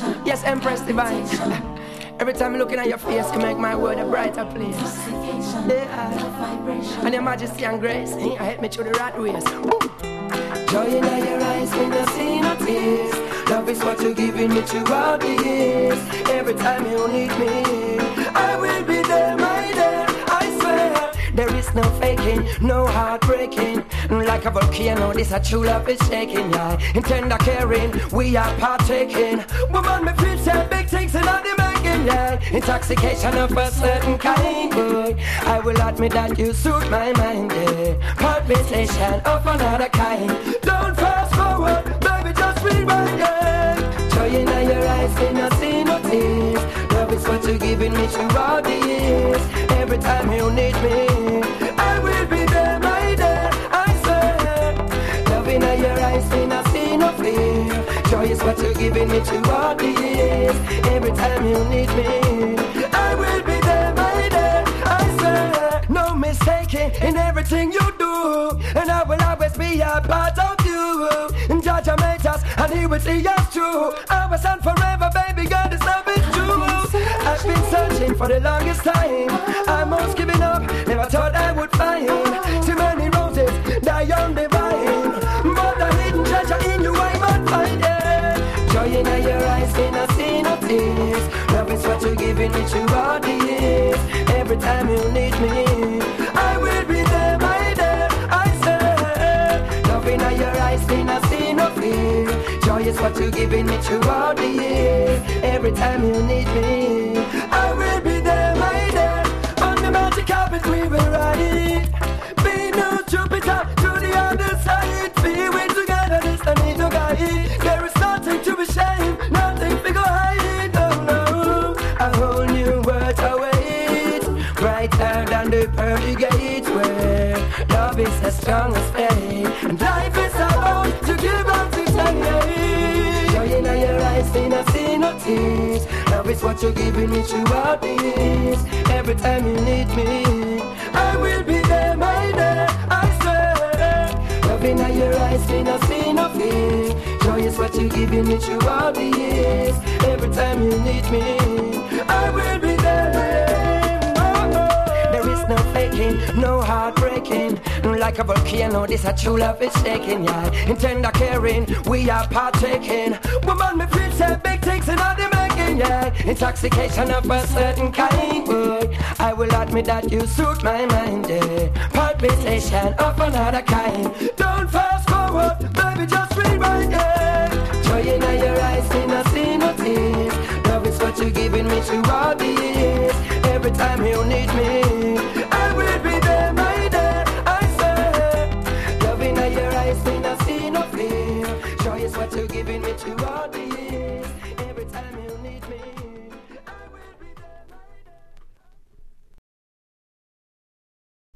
Yes, Empress Divine. Every time I'm looking at your face, you make my world a brighter place. Yeah. And your majesty and grace, I help me through the rat race. Joy in your eyes when I see no tears. Love is what you're giving me throughout the years. Every time you need me, I will be there, my dear, I swear. There is no faking, no heartbreaking. Like a volcano, this a true love is shaking, yeah. In tender caring, we are partaking. Woman, me feel say big things in all the making, yeah. Intoxication of a certain kind, boy. I will admit that you suit my mind, yeah. Palpitation of another kind. Don't fast forward, baby, just rewind, yeah. Joy in your eyes, when I see no tears. Love is what you're giving me throughout the years. Every time you need me, I will be there, my dear, I swear. Love in your eyes, when I see no fear. Joy is what you're giving me throughout the years. Every time you need me, I will be there, my dear, I swear. No mistaking in everything you do, and I will always be a part of you. And Judge made us, and He will see us true. Our son forever, baby, God is love is true. I've been searching for the longest time. I'm almost giving up, never thought I would find too many roses die on the vine, but a hidden treasure in you I might find it. Joy in your eyes when I see no tears. Love is what you're giving me throughout the years. Every time you need me, I will be there, my dear, I say. Love in your eyes when I see no fear. Joy is what you're giving me throughout the years. Every time you need me, I will be there, my dear. On the magic carpet we will ride. Be no Jupiter to the other side. Be we together, this I need to guide. There is nothing to be shamed, nothing to go hide. Oh no, a whole new world awaits, brighter than the pearly gates, where love is as strong as faith, and life is about to give up to say. Joy in your eyes, when I see no tears. Love is what you're giving me throughout the years. Every time you need me, I will be there, my dear, I swear. Love in your eyes, when I see no fear. Joy is what you're giving me throughout the years. Every time you need me, I will be there. Oh. There is no faking, no heartbreaking. Like a volcano, this a true love is shaking, yeah. In tender caring, we are partaking. Woman, me feel say big things in all the making, yeah. Intoxication of a certain kind, boy. I will admit that you suit my mind, yeah. Palpitation of another kind. Don't fast forward, baby, just rewind, yeah. Joy in your eyes, when I see no tears. Love is what you're giving me throughout the years. Every time you need me,